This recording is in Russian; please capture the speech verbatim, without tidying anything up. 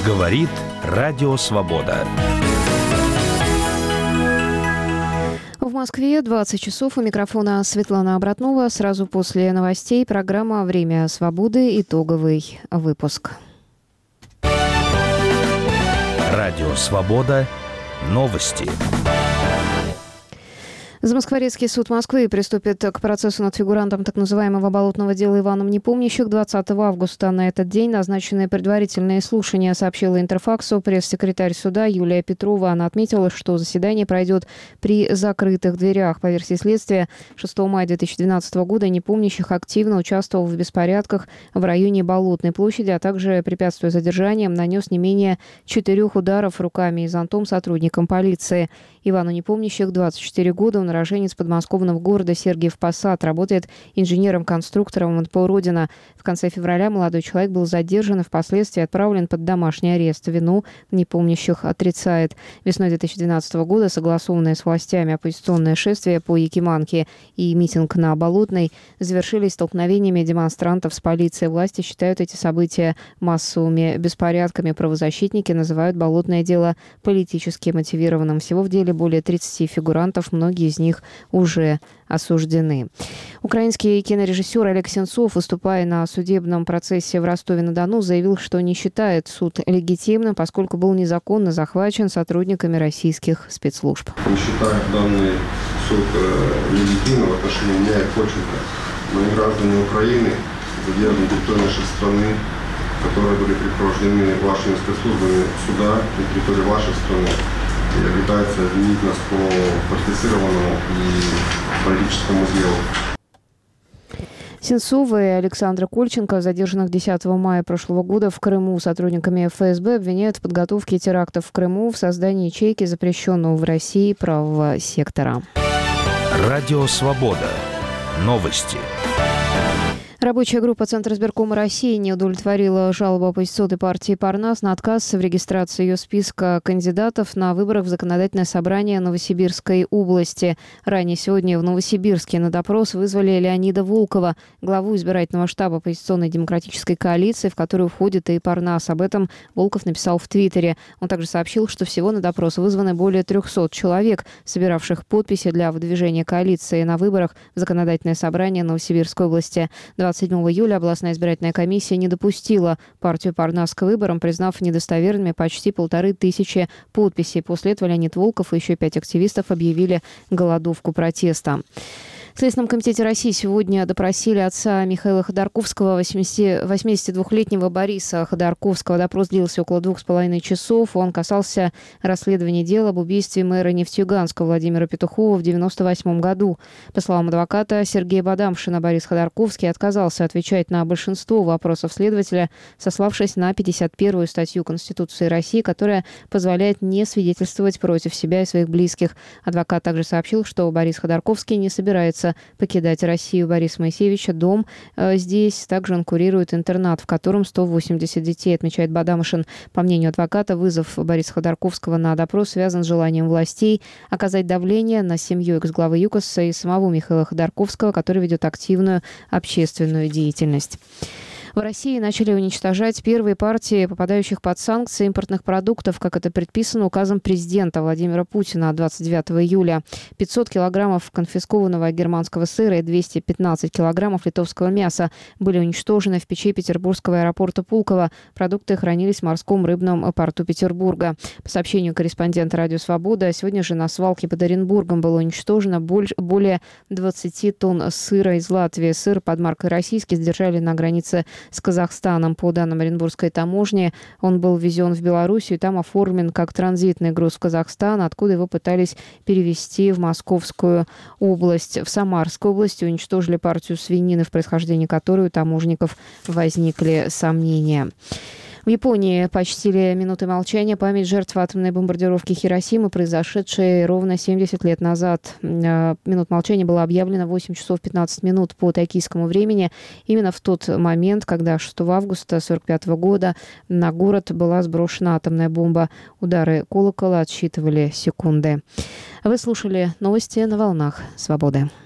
Говорит Радио Свобода. В Москве двадцать часов. У микрофона Светлана Обратнова. Сразу после новостей программа «Время свободы». Итоговый выпуск. Радио Свобода. Новости. Замоскворецкий суд Москвы приступит к процессу над фигурантом так называемого болотного дела Иваном Непомнящих двадцатого августа. На этот день назначены предварительные слушания, сообщила Интерфаксу пресс-секретарь суда Юлия Петрова. Она отметила, что заседание пройдет при закрытых дверях. По версии следствия, шестого мая две тысячи двенадцатого года Непомнящих активно участвовал в беспорядках в районе Болотной площади, а также, препятствуя задержаниям, нанес не менее четырех ударов руками и зонтом сотрудникам полиции. Ивану Непомнящих двадцать четыре года, он уроженец подмосковного города Сергиев Посад, работает инженером-конструктором в эн пэ о «Родина». В конце февраля молодой человек был задержан и впоследствии отправлен под домашний арест. Вину Непомнящих отрицает. Весной две тысячи двенадцатого года согласованное с властями оппозиционное шествие по Якиманке и митинг на Болотной завершились столкновениями демонстрантов с полицией. Власти считают эти события массовыми беспорядками. Правозащитники называют болотное дело политически мотивированным. Всего в деле более тридцати фигурантов, многие из них уже осуждены. Украинский кинорежиссер Олег Сенцов, выступая на судебном процессе в Ростове-на-Дону, заявил, что не считает суд легитимным, поскольку был незаконно захвачен сотрудниками российских спецслужб. Не считаю данный суд легитимным в отношении меня и Кольченко. Мои граждане Украины задержаны на территории нашей страны, которые были припровождены вашими спецслужбами суда на территории вашей страны, и обретается обвинить нас по фальсифицированному и политическому делу. Сенцова и Александра Кольченко, задержанных десятого мая прошлого года в Крыму сотрудниками эф эс бэ, обвиняют в подготовке терактов в Крыму, в создании ячейки запрещенного в России правого сектора. Радио Свобода. Новости. Рабочая группа Центра избиркома России не удовлетворила жалобу оппозиционной партии «Парнас» на отказ в регистрации ее списка кандидатов на выборах в законодательное собрание Новосибирской области. Ранее сегодня в Новосибирске на допрос вызвали Леонида Волкова, главу избирательного штаба оппозиционной демократической коалиции, в которую входит и «Парнас». Об этом Волков написал в Твиттере. Он также сообщил, что всего на допрос вызваны более трехсот человек, собиравших подписи для выдвижения коалиции на выборах в законодательное собрание Новосибирской области. двадцать седьмого июля областная избирательная комиссия не допустила партию «Парнас» к выборам, признав недостоверными почти полторы тысячи подписей. После этого Леонид Волков и еще пять активистов объявили голодовку протеста. В Следственном комитете России сегодня допросили отца Михаила Ходорковского, восьмидесятидвухлетнего Бориса Ходорковского. Допрос длился около двух с половиной часов. Он касался расследования дела об убийстве мэра Нефтеюганска Владимира Петухова в девяносто восьмом году. По словам адвоката Сергея Бадамшина, Борис Ходорковский отказался отвечать на большинство вопросов следователя, сославшись на пятьдесят первую статью Конституции России, которая позволяет не свидетельствовать против себя и своих близких. Адвокат также сообщил, что Борис Ходорковский не собирается покидать Россию. Бориса Моисеевича дом э, здесь. Также он курирует интернат, в котором сто восемьдесят детей, отмечает Бадамшин. По мнению адвоката, вызов Бориса Ходорковского на допрос связан с желанием властей оказать давление на семью экс-главы ЮКОСа и самого Михаила Ходорковского, который ведет активную общественную деятельность. В России начали уничтожать первые партии попадающих под санкции импортных продуктов, как это предписано указом президента Владимира Путина от двадцать девятого июля. пятьсот килограммов конфискованного германского сыра и двести пятнадцать килограммов литовского мяса были уничтожены в печи петербургского аэропорта Пулково. Продукты хранились в морском рыбном порту Петербурга. По сообщению корреспондента «Радио Свобода», сегодня же на свалке под Оренбургом было уничтожено более двадцати тонн сыра из Латвии. Сыр под маркой «Российский» задержали на границе с Казахстаном. По данным Оренбургской таможни, он был ввезен в Белоруссию и там оформлен как транзитный груз в Казахстан, откуда его пытались перевезти в Московскую область. В Самарской области уничтожили партию свинины, в происхождении которой у таможенников возникли сомнения. В Японии почтили минуты молчания память жертв атомной бомбардировки Хиросимы, произошедшей ровно семьдесят лет назад. Минут молчания было объявлено в восемь часов пятнадцать минут по токийскому времени. Именно в тот момент, когда шестого августа тысяча девятьсот сорок пятого года на город была сброшена атомная бомба. Удары колокола отсчитывали секунды. Вы слушали новости на волнах Свободы.